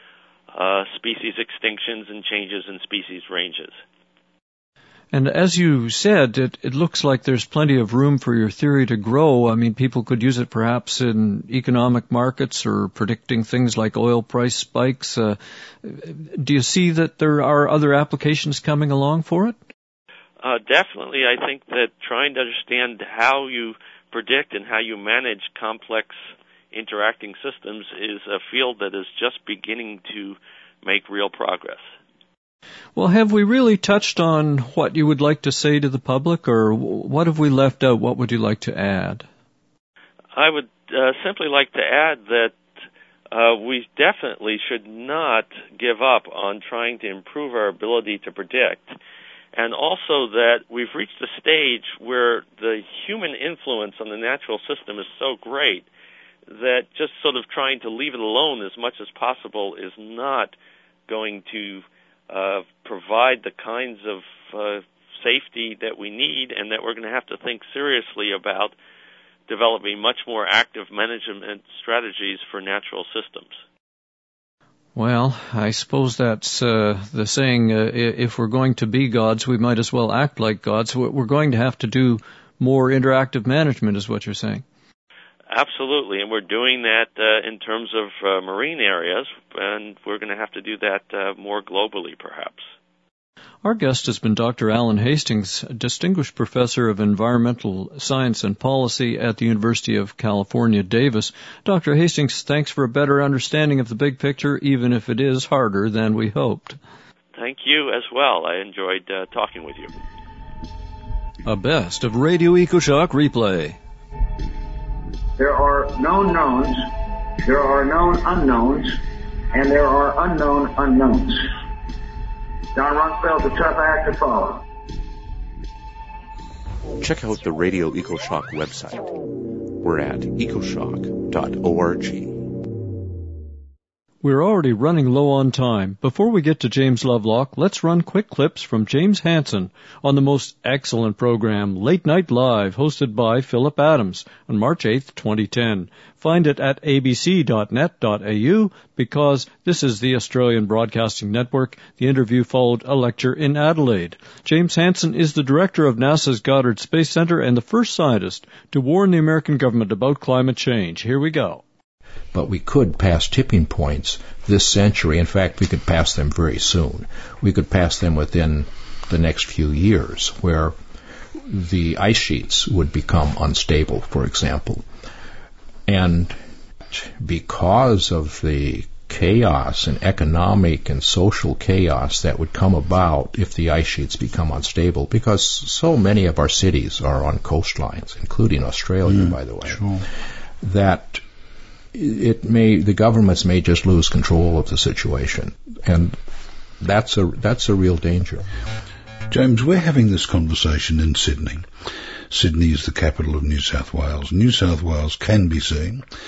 uh, species extinctions and changes in species ranges. And as you said, it, it looks like there's plenty of room for your theory to grow. I mean, people could use it perhaps in economic markets or predicting things like oil price spikes. Uh, do you see that there are other applications coming along for it? Uh, definitely. I think that trying to understand how you predict and how you manage complex interacting systems is a field that is just beginning to make real progress. Well, have we really touched on what you would like to say to the public, or what have we left out? What would you like to add? I would uh, simply like to add that uh, we definitely should not give up on trying to improve our ability to predict, and also that we've reached a stage where the human influence on the natural system is so great that just sort of trying to leave it alone as much as possible is not going to Uh, provide the kinds of uh, safety that we need, and that we're going to have to think seriously about developing much more active management strategies for natural systems. Well, I suppose that's uh, the saying, uh, if we're going to be gods, we might as well act like gods. We're going to have to do more interactive management, is what you're saying. Absolutely, and we're doing that uh, in terms of uh, marine areas, and we're going to have to do that uh, more globally, perhaps. Our guest has been Doctor Alan Hastings, Distinguished Professor of Environmental Science and Policy at the University of California, Davis. Doctor Hastings, thanks for a better understanding of the big picture, even if it is harder than we hoped. Thank you as well. I enjoyed uh, talking with you. A best of Radio EcoShock replay. There are known knowns, there are known unknowns, and there are unknown unknowns. Don Rumsfeld's a tough act to follow. Check out the Radio EcoShock website. We're at ecoshock dot org. We're already running low on time. Before we get to James Lovelock, let's run quick clips from James Hansen on the most excellent program, Late Night Live, hosted by Philip Adams on March eighth, twenty ten. Find it at a b c dot net dot a u because this is the Australian Broadcasting Network. The interview followed a lecture in Adelaide. James Hansen is the director of NASA's Goddard Space Center and the first scientist to warn the American government about climate change. Here we go. But we could pass tipping points this century. In fact, we could pass them very soon. We could pass them within the next few years, where the ice sheets would become unstable, for example. And because of the chaos and economic and social chaos that would come about if the ice sheets become unstable, because so many of our cities are on coastlines, including Australia, mm, by the way, sure. that it may, the governments may just lose control of the situation, and that's a that's a real danger. James, we're having this conversation in Sydney. Sydney is the capital of New South Wales. New South Wales can be seen,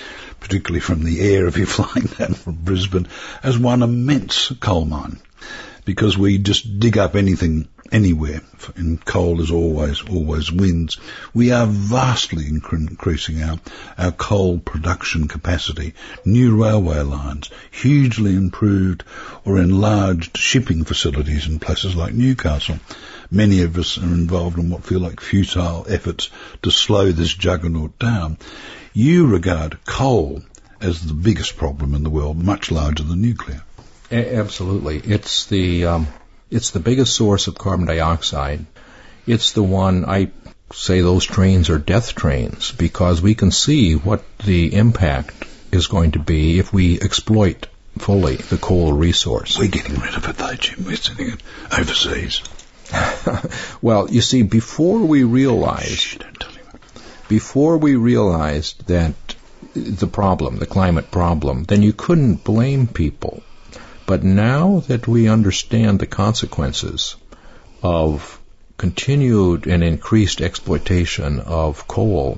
particularly from the air if you're flying down from Brisbane, as one immense coal mine, because we just dig up anything anywhere, and coal is always, always wins. We are vastly incre- increasing our, our coal production capacity. New railway lines, hugely improved or enlarged shipping facilities in places like Newcastle. Many of us are involved in what feel like futile efforts to slow this juggernaut down. You regard coal as the biggest problem in the world, much larger than nuclear. A- absolutely. It's the... Um It's the biggest source of carbon dioxide. It's the one, I say those trains are death trains, because we can see what the impact is going to be if we exploit fully the coal resource. We're getting rid of it though, Jim. We're sending it overseas. Well, you see, before we realized, Shh, don't tell him. before we realized that the problem, the climate problem, then you couldn't blame people. But now that we understand the consequences of continued and increased exploitation of coal,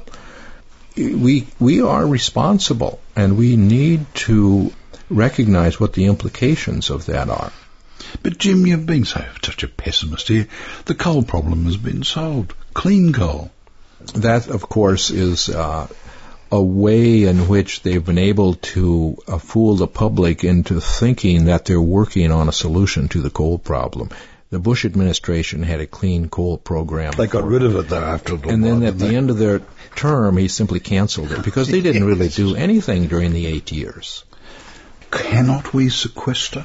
we we are responsible, and we need to recognize what the implications of that are. But Jim, you've been so such a pessimist here. The coal problem has been solved. Clean coal. That, of course, is uh, a way in which they've been able to uh, fool the public into thinking that they're working on a solution to the coal problem. The Bush administration had a clean coal program. They got rid of it, though, after a little And while, then at the they? end of their term, he simply canceled it, because they didn't really do anything during the eight years. Cannot we sequester?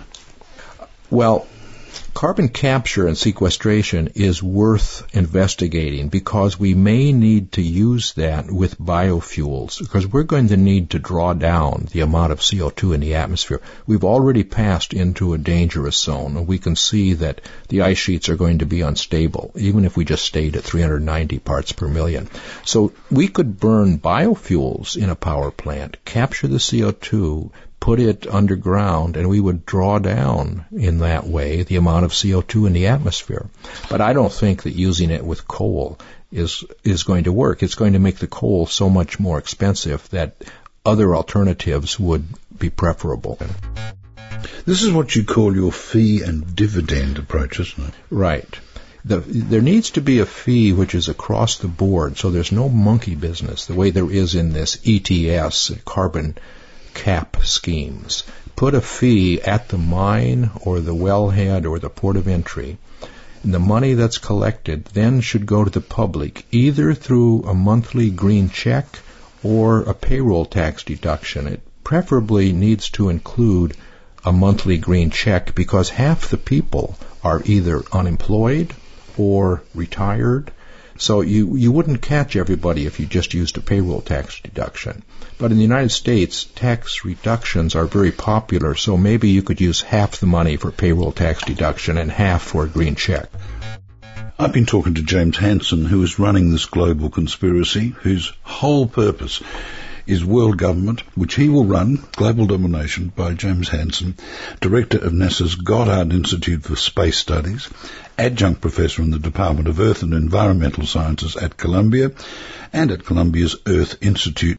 Well, carbon capture and sequestration is worth investigating, because we may need to use that with biofuels, because we're going to need to draw down the amount of C O two in the atmosphere. We've already passed into a dangerous zone, and we can see that the ice sheets are going to be unstable, even if we just stayed at three hundred ninety parts per million. So we could burn biofuels in a power plant, capture the C O two, put it underground, and we would draw down in that way the amount of C O two in the atmosphere. But I don't think that using it with coal is is going to work. It's going to make the coal so much more expensive that other alternatives would be preferable. This is what you call your fee and dividend approach, isn't it? Right. The, there needs to be a fee which is across the board, so there's no monkey business the way there is in this E T S, carbon cap schemes. Put a fee at the mine or the wellhead or the port of entry, and the money that's collected then should go to the public either through a monthly green check or a payroll tax deduction. It preferably needs to include a monthly green check, because half the people are either unemployed or retired. So you, you wouldn't catch everybody if you just used a payroll tax deduction. But in the United States, tax reductions are very popular, so maybe you could use half the money for payroll tax deduction and half for a green check. I've been talking to James Hansen, who is running this global conspiracy, whose whole purpose is world government, which he will run, global domination, by James Hansen, director of NASA's Goddard Institute for Space Studies, adjunct professor in the Department of Earth and Environmental Sciences at Columbia, and at Columbia's Earth Institute.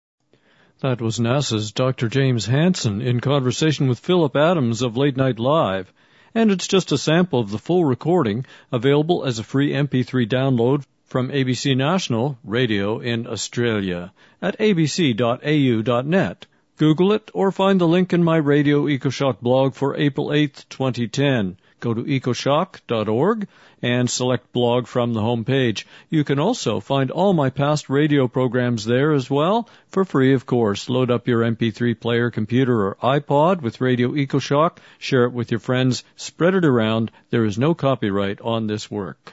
That was NASA's Doctor James Hansen in conversation with Philip Adams of Late Night Live. And it's just a sample of the full recording, available as a free M P three download from A B C National Radio in Australia at a b c dot a u dot net. Google it or find the link in my Radio EcoShock blog for April eighth, twenty ten. Go to ecoshock dot org and select blog from the home page. You can also find all my past radio programs there as well, for free, of course. Load up your M P three player, computer, or iPod with Radio EcoShock. Share it with your friends. Spread it around. There is no copyright on this work.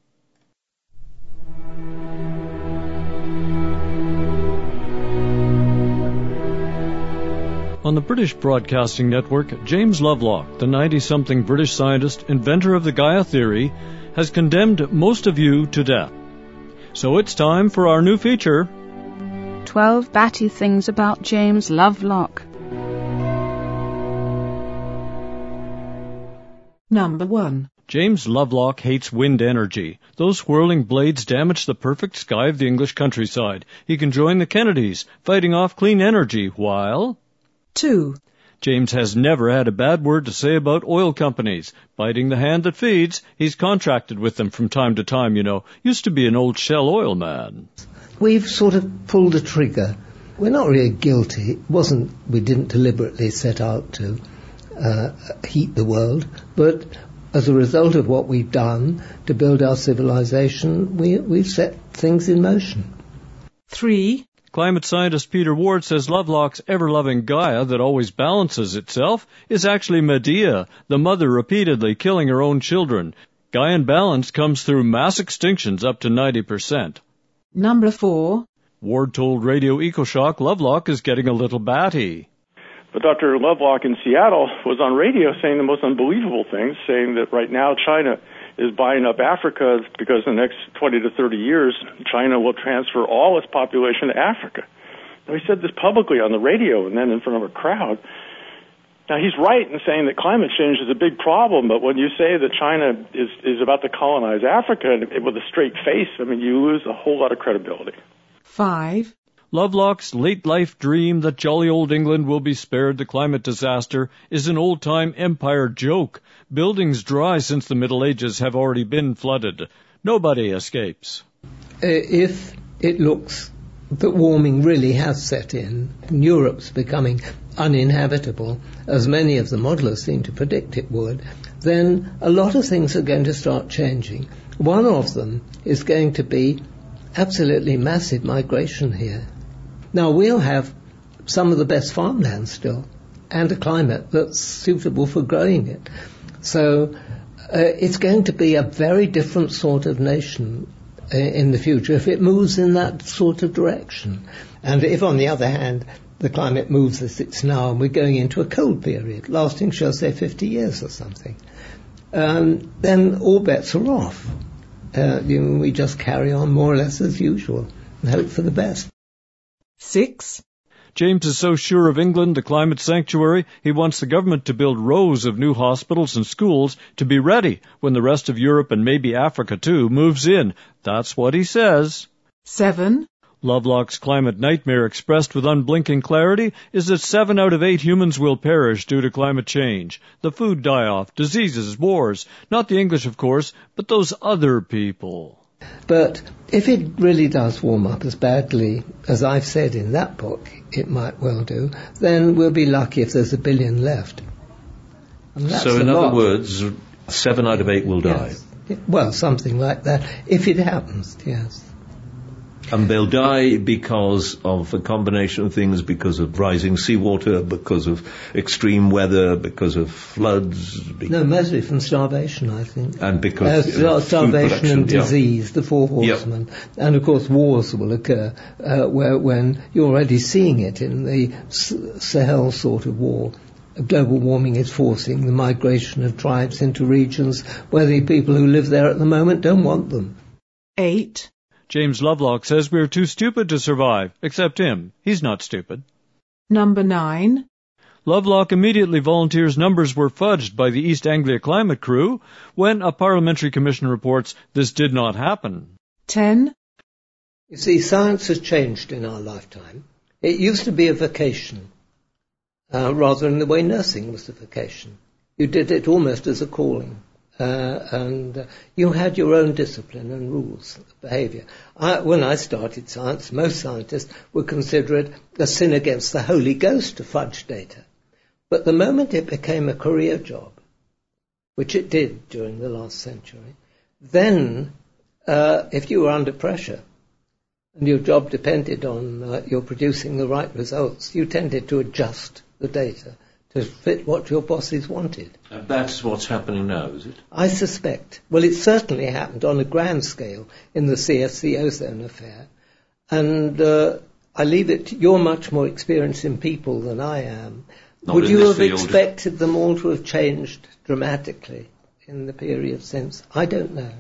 On the British Broadcasting Network, James Lovelock, the ninety-something British scientist, inventor of the Gaia theory, has condemned most of you to death. So it's time for our new feature, twelve Batty Things About James Lovelock. Number one. James Lovelock hates wind energy. Those whirling blades damage the perfect sky of the English countryside. He can join the Kennedys, fighting off clean energy, while... Two. James has never had a bad word to say about oil companies. Biting the hand that feeds, he's contracted with them from time to time, you know. Used to be an old Shell oil man. We've sort of pulled a trigger. We're not really guilty. It wasn't, we didn't deliberately set out to uh, heat the world, but as a result of what we've done to build our civilization, we, we've set things in motion. Three. Climate scientist Peter Ward says Lovelock's ever-loving Gaia that always balances itself is actually Medea, the mother repeatedly killing her own children. Gaian balance comes through mass extinctions up to ninety percent. Number four. Ward told Radio EcoShock Lovelock is getting a little batty. But Doctor Lovelock in Seattle was on radio saying the most unbelievable things, saying that right now China is buying up Africa because in the next twenty to thirty years, China will transfer all its population to Africa. Now, he said this publicly on the radio and then in front of a crowd. Now, he's right in saying that climate change is a big problem, but when you say that China is, is about to colonize Africa with a straight face, I mean, you lose a whole lot of credibility. Five. Lovelock's late-life dream that jolly old England will be spared the climate disaster is an old-time empire joke. Buildings dry since the Middle Ages have already been flooded. Nobody escapes. If it looks that warming really has set in, and Europe's becoming uninhabitable, as many of the modelers seem to predict it would, then a lot of things are going to start changing. One of them is going to be absolutely massive migration here. Now, we'll have some of the best farmland still, and a climate that's suitable for growing it. So uh, it's going to be a very different sort of nation uh, in the future if it moves in that sort of direction. And if, on the other hand, the climate moves as it's now, and we're going into a cold period, lasting, shall I say, fifty years or something, um, then all bets are off. Uh, you know, we just carry on more or less as usual and hope for the best. Six. James is so sure of England, the climate sanctuary, he wants the government to build rows of new hospitals and schools to be ready when the rest of Europe and maybe Africa too moves in. That's what he says. Seven. Lovelock's climate nightmare expressed with unblinking clarity is that seven out of eight humans will perish due to climate change. The food die-off, diseases, wars. Not the English, of course, but those other people. But if it really does warm up as badly as I've said in that book it might well do, then we'll be lucky if there's a billion left. And that's so in a other lot. words, seven out of eight will die. Yes. Well, something like that, if it happens, yes. And they'll die because of a combination of things, because of rising seawater, because of extreme weather, because of floods. Be- no, mostly from starvation, I think. And because uh, of starvation and yeah. disease, the four horsemen. Yep. And of course wars will occur, uh, where when you're already seeing it in the Sahel sort of war. Global warming is forcing the migration of tribes into regions where the people who live there at the moment don't want them. Eight. James Lovelock says we're too stupid to survive, except him. He's not stupid. Number nine. Lovelock immediately volunteers numbers were fudged by the East Anglia climate crew when a parliamentary commission reports this did not happen. Ten. You see, science has changed in our lifetime. It used to be a vocation, uh, rather than the way nursing was a vocation. You did it almost as a calling. Uh, and uh, you had your own discipline and rules of behaviour. I, when I started science, most scientists would consider it a sin against the Holy Ghost to fudge data. But the moment it became a career job, which it did during the last century, then uh, if you were under pressure and your job depended on uh, your producing the right results, you tended to adjust the data to fit what your bosses wanted. And that's what's happening now, is it? I suspect. Well, it certainly happened on a grand scale in the C F C ozone affair. And uh, I leave it to, you're much more experienced in people than I am. Not Would you have field. expected them all to have changed dramatically in the period since? I don't know.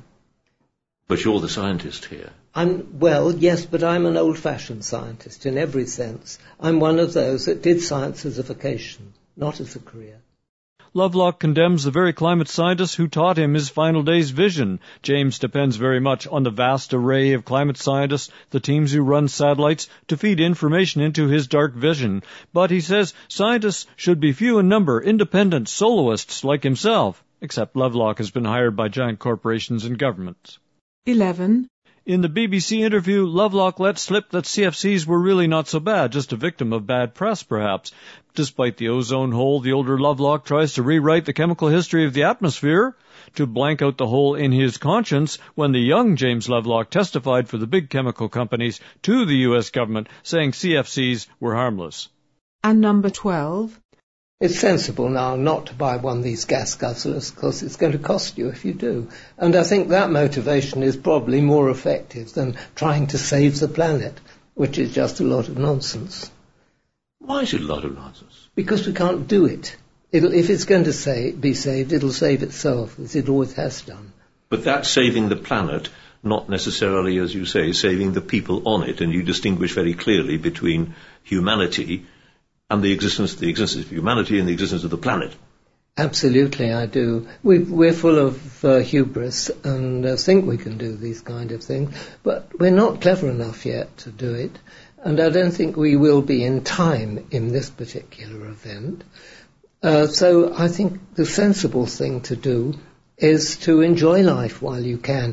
But you're the scientist here. I'm, well, yes, but I'm an old-fashioned scientist in every sense. I'm one of those that did science as a vocation, not as a career. Lovelock condemns the very climate scientists who taught him his final day's vision. James depends very much on the vast array of climate scientists, the teams who run satellites, to feed information into his dark vision. But he says scientists should be few in number, independent soloists like himself, except Lovelock has been hired by giant corporations and governments. eleven. In the B B C interview, Lovelock let slip that C F Cs were really not so bad, just a victim of bad press, perhaps. Despite the ozone hole, the older Lovelock tries to rewrite the chemical history of the atmosphere to blank out the hole in his conscience when the young James Lovelock testified for the big chemical companies to the U S government, saying C F Cs were harmless. And number twelve. It's sensible now not to buy one of these gas guzzlers because it's going to cost you if you do. And I think that motivation is probably more effective than trying to save the planet, which is just a lot of nonsense. Why is it a lot of nonsense? Because we can't do it. It'll, if it's going to say, be saved, it'll save itself, as it always has done. But that's saving the planet, not necessarily, as you say, saving the people on it. And you distinguish very clearly between humanity and the existence, the existence of humanity and the existence of the planet. Absolutely, I do. We, we're full of uh, hubris and uh, think we can do these kind of things, but we're not clever enough yet to do it, and I don't think we will be in time in this particular event. Uh, so I think the sensible thing to do is to enjoy life while you can.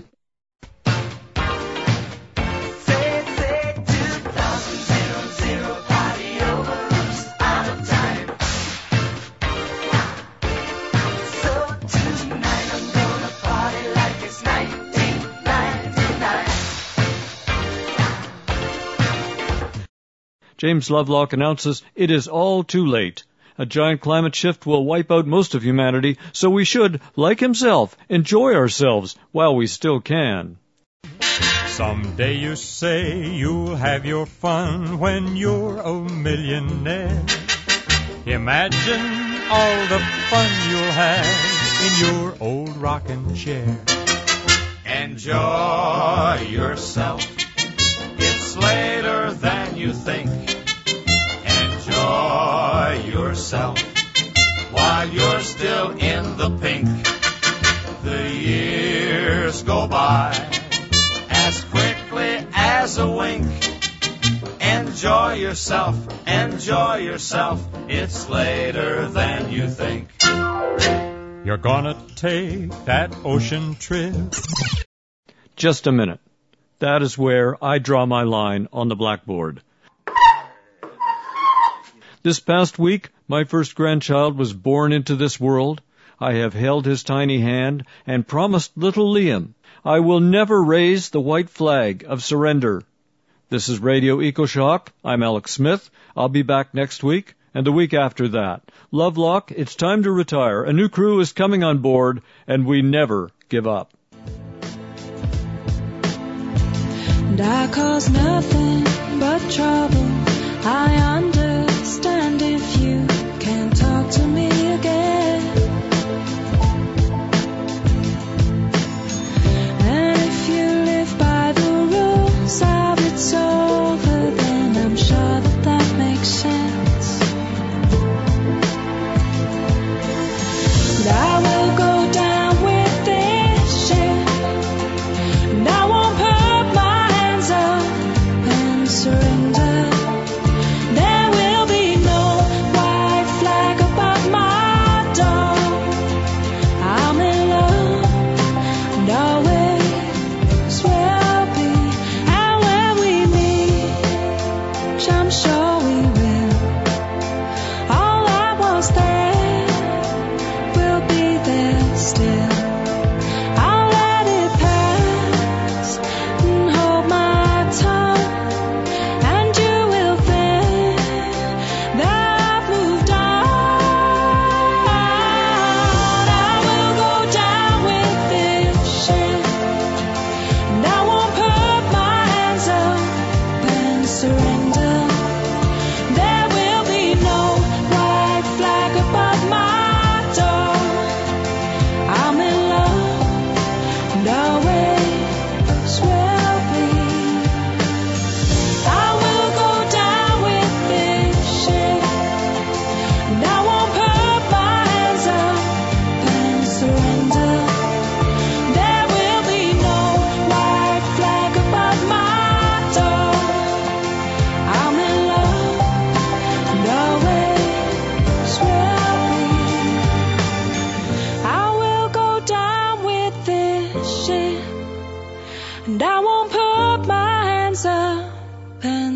James Lovelock announces it is all too late. A giant climate shift will wipe out most of humanity, so we should, like himself, enjoy ourselves while we still can. Someday you say you'll have your fun when you're a millionaire. Imagine all the fun you'll have in your old rocking chair. Enjoy yourself. It's later than you think. Enjoy yourself while you're still in the pink. The years go by as quickly as a wink. Enjoy yourself, enjoy yourself. It's later than you think. You're gonna take that ocean trip. Just a minute. That is where I draw my line on the blackboard. This past week, my first grandchild was born into this world. I have held his tiny hand and promised little Liam, I will never raise the white flag of surrender. This is Radio EcoShock. I'm Alex Smith. I'll be back next week and the week after that. Lovelock, it's time to retire. A new crew is coming on board, and we never give up. And I cause nothing but trouble. I understand if you can't talk to me again. And if you live by the rules of it's over, then I'm sure that that makes sense. And I will go down with this ship, and I won't put my hands up and surrender. There will be no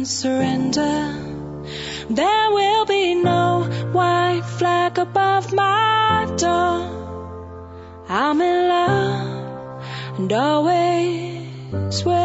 surrender. There will be no white flag above my door. I'm in love and always will.